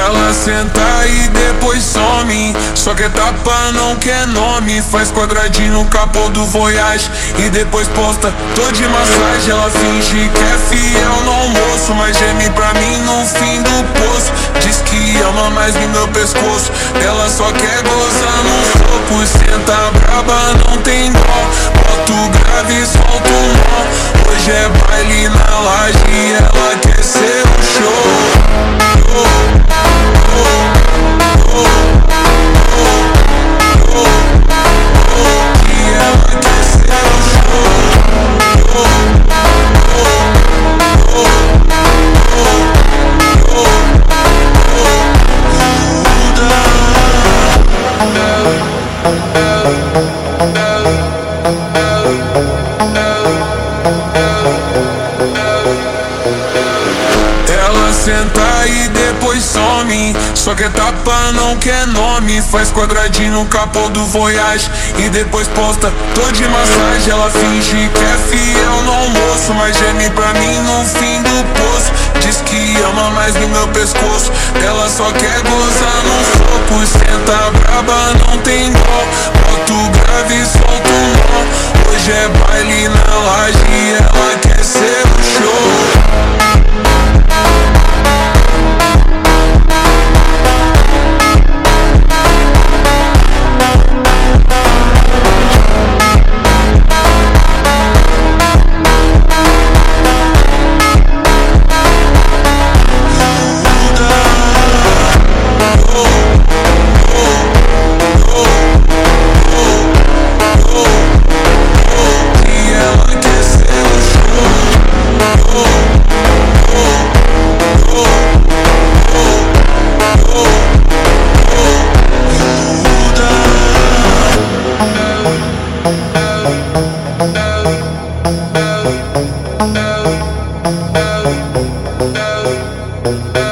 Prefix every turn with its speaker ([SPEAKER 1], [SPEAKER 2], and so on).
[SPEAKER 1] Ela senta e depois some, só quer tapa, não quer nome. Faz quadradinho no capô do Voyage e depois posta tô de massagem. Ela finge que é fiel no almoço, mas geme pra mim no fim do poço. Diz que ama mais no meu pescoço, ela só quer gozar no soco. Senta braba, não tem dó, bota o grave e solta o nó. Hoje é baile na laje e ela quer ser o show. Ela senta e depois some, só quer tapa, não quer nome. Faz quadradinho no capô do Voyage e depois posta tô de massagem. Ela finge que é fiel no almoço, mas geme pra mim no fim do poço. Diz que ama mais no meu pescoço, ela só quer gozar no soco. Senta braba, não tem dó, bota o grave e solta o nó. Hoje é baile na laje e ela quer ser o show.
[SPEAKER 2] Thank you.